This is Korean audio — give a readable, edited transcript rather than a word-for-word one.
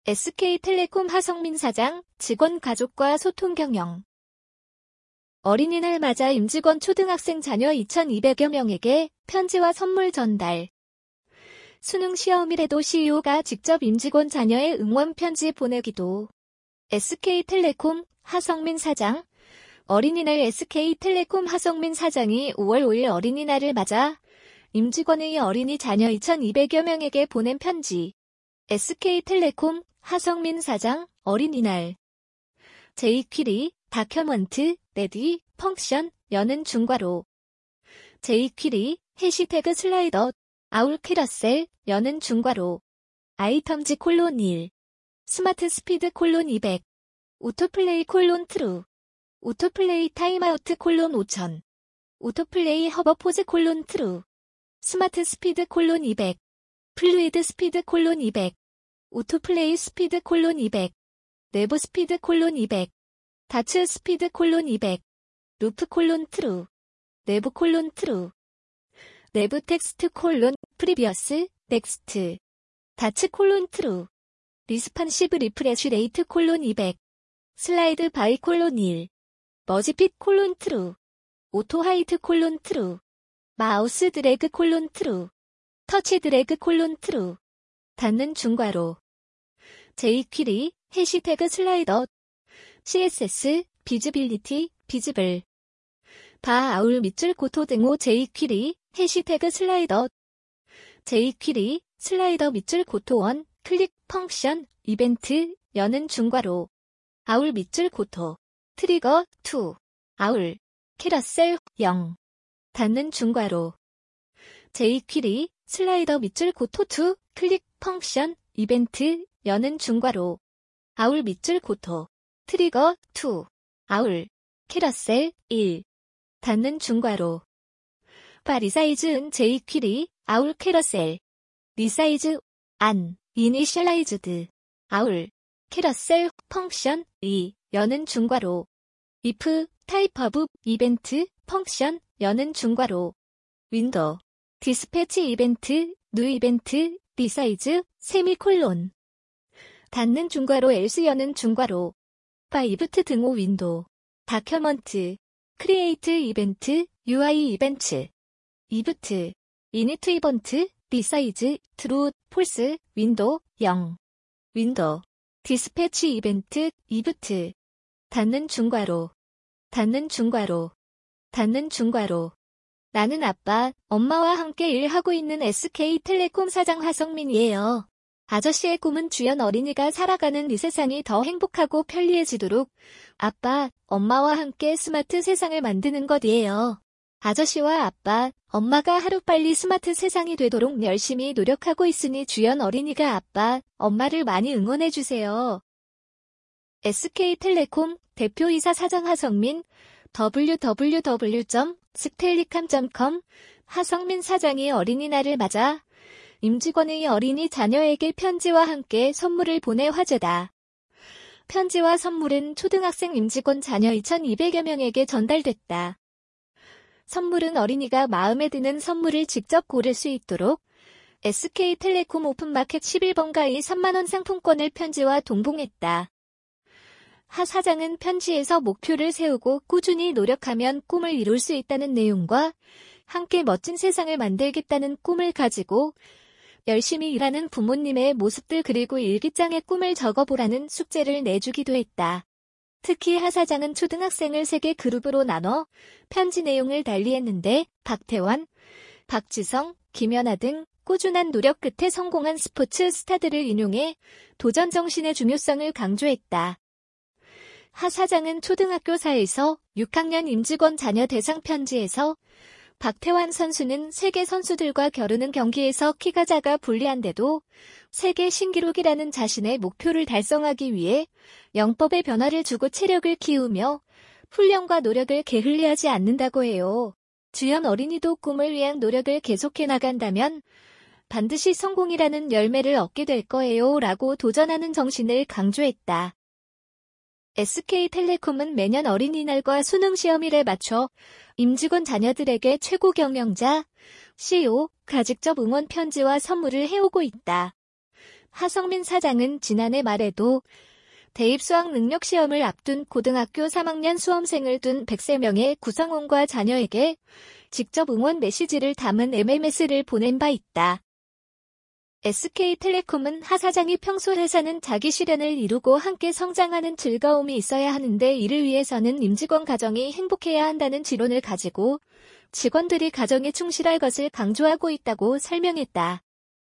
SK텔레콤 하성민 사장, 직원 가족과 소통 경영. 어린이날 맞아 임직원 초등학생 자녀 2,200여 명에게 편지와 선물 전달. 수능 시험이라도 CEO가 직접 임직원 자녀의 응원 편지 보내기도. SK텔레콤 하성민 사장. 어린이날 SK텔레콤 하성민 사장이 5월 5일 어린이날을 맞아 임직원의 어린이 자녀 2,200여 명에게 보낸 편지. SK텔레콤 하성민 사장, 어린이날. jQuery, 다큐먼트, 레디, 펑션, 여는 중괄호. jQuery, 해시태그 슬라이더, 아울 캐러셀, 여는 중괄호. 아이템즈 콜론 1. 스마트 스피드 콜론 200. 오토플레이 콜론 트루. 오토플레이 타임아우트 콜론 5000. 오토플레이 허버 포즈 콜론 트루. 스마트 스피드 콜론 200. 플루이드 스피드 콜론 200. 오토플레이 스피드 콜론 200. 내부 스피드 콜론 200. 다츠 스피드 콜론 200. 루프 콜론 트루. 내부 콜론 트루. 내부 텍스트 콜론 프리비어스 넥스트. 다츠 콜론 트루. 리스판시브 리프레쉬 레이트 콜론 200. 슬라이드 바이 콜론 1. 머지핏 콜론 트루. 오토 하이트 콜론 트루. 마우스 드래그 콜론 트루. 터치 드래그 콜론 트루. 닫는 중괄호. jQuery, 해시태그 슬라이더. CSS, 비즈빌리티, 비즈블. 바 아울 밑줄 고토 등호 jQuery, 해시태그 슬라이더. jQuery, 슬라이더 밑줄 고토 1, 클릭, 펑션, 이벤트, 여는 중괄호. 아울 밑줄 고토. 트리거, 2. 아울. 캐러셀, 0. 닫는 중괄호. jQuery, 슬라이더 밑줄 고토 2, 클릭, 펑션, 이벤트, 여는 중괄호. 아울 밑줄 고토. 트리거, 2. 아울. 캐러셀, 1. 닫는 중괄호. 바 리사이즈은 jQuery, 아울 캐러셀. 리사이즈, 안, 이니셜라이즈드. 아울. 캐러셀, 펑션, 2. 여는 중괄호. if, 타입 오브, 이벤트, 펑션, 여는 중괄호. 윈도우. 디스패치 이벤트, 뉴 이벤트, 리사이즈, 세미콜론. 닫는 중괄호 else 여는 중괄호. 바이브트 등호 윈도우. 다큐먼트. 크리에이트 이벤트, UI 이벤트. 이브트. 이니트 이번트, 리사이즈, 트루, 폴스, 윈도우, 0. 윈도우. 디스패치 이벤트, 이브트. 닫는 중괄호. 닫는 중괄호. 닫는 중괄호. 나는 아빠, 엄마와 함께 일하고 있는 SK텔레콤 사장 하성민이에요. 아저씨의 꿈은 주연 어린이가 살아가는 이 세상이 더 행복하고 편리해지도록 아빠, 엄마와 함께 스마트 세상을 만드는 것이에요. 아저씨와 아빠, 엄마가 하루빨리 스마트 세상이 되도록 열심히 노력하고 있으니 주연 어린이가 아빠, 엄마를 많이 응원해주세요. SK텔레콤 대표이사 사장 하성민 www.스텔리캄.com 하성민 사장이 어린이날을 맞아 임직원의 어린이 자녀에게 편지와 함께 선물을 보내 화제다. 편지와 선물은 초등학생 임직원 자녀 2,200여 명에게 전달됐다. 선물은 어린이가 마음에 드는 선물을 직접 고를 수 있도록 SK텔레콤 오픈마켓 11번가의 3만원 상품권을 편지와 동봉했다. 하 사장은 편지에서 목표를 세우고 꾸준히 노력하면 꿈을 이룰 수 있다는 내용과 함께 멋진 세상을 만들겠다는 꿈을 가지고 열심히 일하는 부모님의 모습들 그리고 일기장에 꿈을 적어보라는 숙제를 내주기도 했다. 특히 하 사장은 초등학생을 3개 그룹으로 나눠 편지 내용을 달리했는데 박태환, 박지성, 김연아 등 꾸준한 노력 끝에 성공한 스포츠 스타들을 인용해 도전 정신의 중요성을 강조했다. 하 사장은 초등학교사에서 6학년 임직원 자녀 대상 편지에서 박태환 선수는 세계 선수들과 겨루는 경기에서 키가 작아 불리한데도 세계 신기록이라는 자신의 목표를 달성하기 위해 영법의 변화를 주고 체력을 키우며 훈련과 노력을 게을리하지 않는다고 해요. 주연 어린이도 꿈을 위한 노력을 계속해 나간다면 반드시 성공이라는 열매를 얻게 될 거예요 라고 도전하는 정신을 강조했다. SK텔레콤은 매년 어린이날과 수능 시험일에 맞춰 임직원 자녀들에게 최고 경영자, CEO, 가직접 응원 편지와 선물을 해오고 있다. 하성민 사장은 지난해 말에도 대입 수학 능력 시험을 앞둔 고등학교 3학년 수험생을 둔 103명의 구성원과 자녀에게 직접 응원 메시지를 담은 MMS를 보낸 바 있다. SK텔레콤은 하 사장이 평소 회사는 자기 실현을 이루고 함께 성장하는 즐거움이 있어야 하는데 이를 위해서는 임직원 가정이 행복해야 한다는 지론을 가지고 직원들이 가정에 충실할 것을 강조하고 있다고 설명했다.